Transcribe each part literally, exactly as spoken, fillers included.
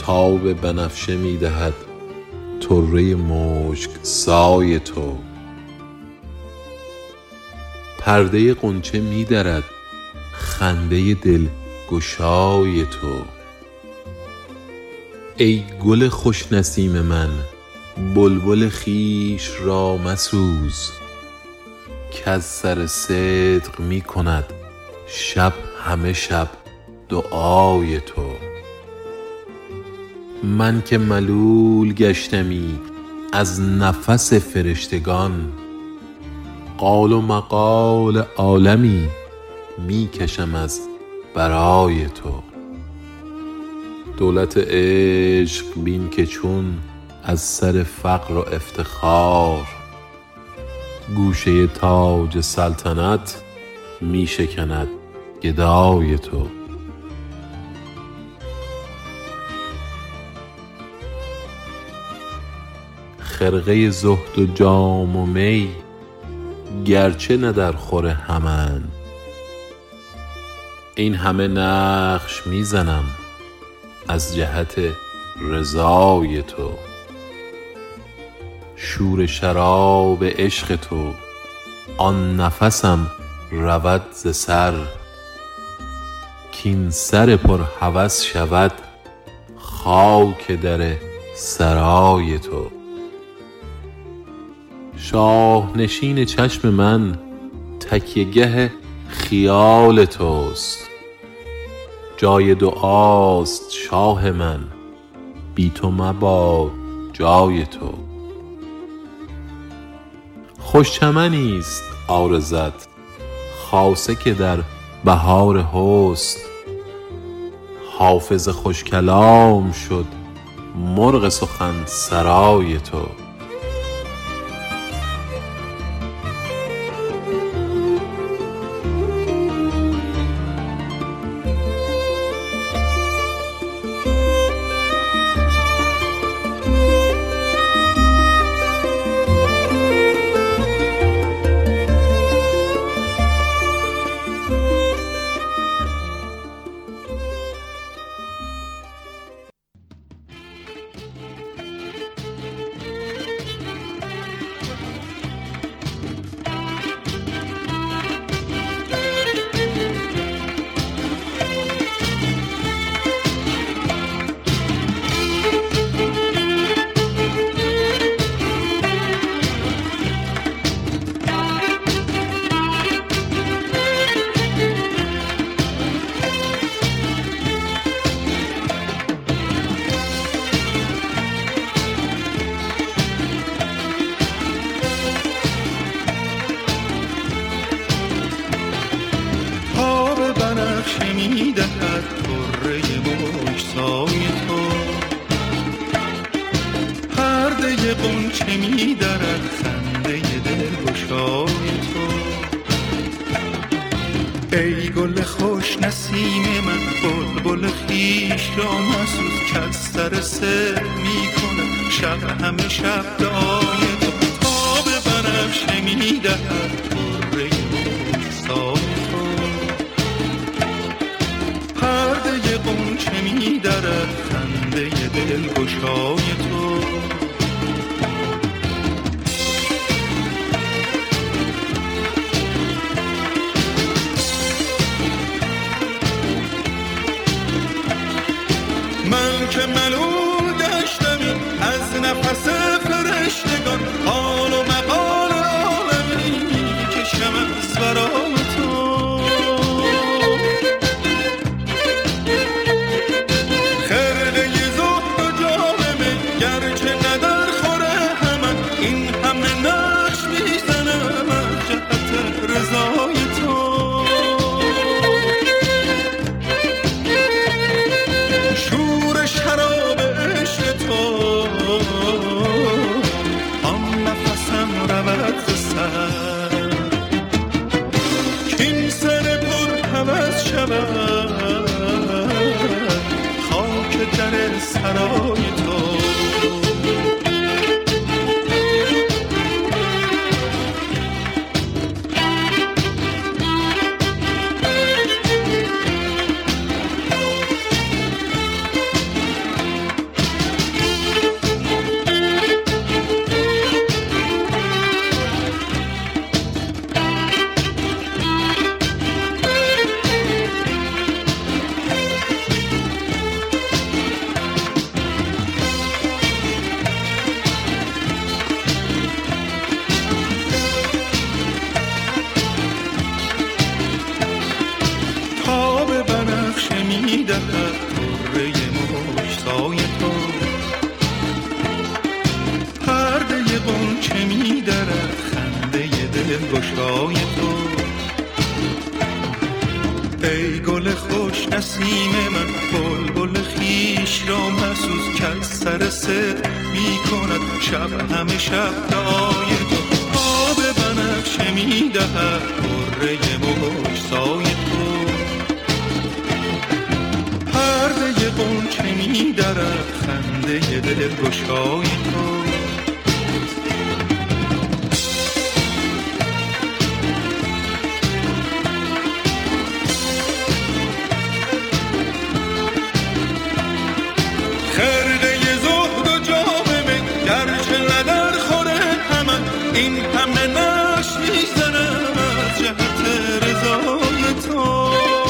تاب بنفشه می دهد طره مشک سای تو. پرده غنچه می درد خنده دل گشای تو. ای گل خوش نسیم من بلبل خویش را مسوز، کز سر صدق می کند شب همه شب دعای تو. من که ملول گشتمی از نفس فرشتگان، قال و مقال عالمی می کشم از برای تو. دولت عشق بین که چون از سر فقر و افتخار، گوشه تاج سلطنت می شکند گدای تو. خرقه زهد و جام و می گرچه نه در خور همند، این همه نقش می زنم از جهت رضای تو. شور شراب عشق تو آن نفسم رود ز سر، کاین سر پر هوس شود خاک در سرای تو. شاه نشین چشم من تکیه گه خیال توست، جای دعاست شاه من بی تو مباد جای تو. خوش چمنیست عارضت خاصه که در بهار حسن، حافظ خوش کلام شد مرغ سخن سرای تو. بنفشه می دهد طره مشک‌سای تو، پرده غنچه می درد خنده دلگشای تو. ای گل خوش نسیم من بلبل خویش را مسوز، کز سر سر می کند شب همه شب دعای تو. تاب بنفشه می دهد طره مشک‌سای تو، پرده غنچه می درد خنده دلگشای تو. من که ملول گشتمی از نفس فرشتگان، حال و مقال عالمی کشم از برای تو. خاک در سرای تو. گشای تو، پرده غنچه می درد خنده دل گشای تو. ای گل خوش نسیم من بلبل خویش را مسوز که از سر سر می کند شب همه شب دعای تو. آب بنفشه می دهد غره بگشای تو، پرده غنچه می درد خنده دل گشای تو. خرقه زهد و جام می گرچه ندر خوره همن، این همه نش میزنم از جهت رضای تو.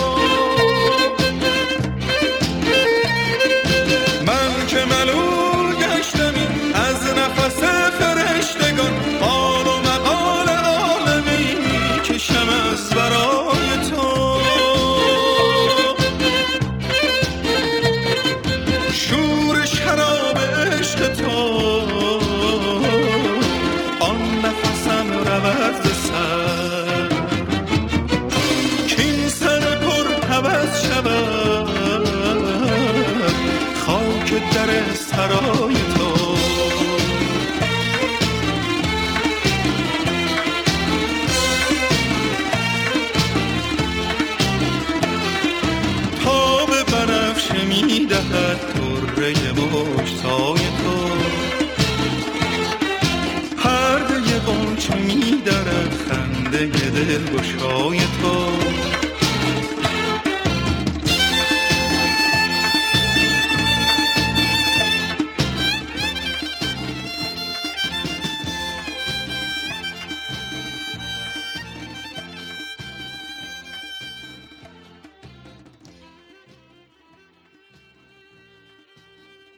من که ملول گشتمی از نفس فرشتگان، حال و مقال عالمی کشم از برای تو. شراب عشق تو آن نفسم رود ز سر، کین سر پر هوس شود خاک در سرای تو. تاب بنفشه می دهد طره بگشای تو، پرده غنچه می درد خنده دل گشای تو.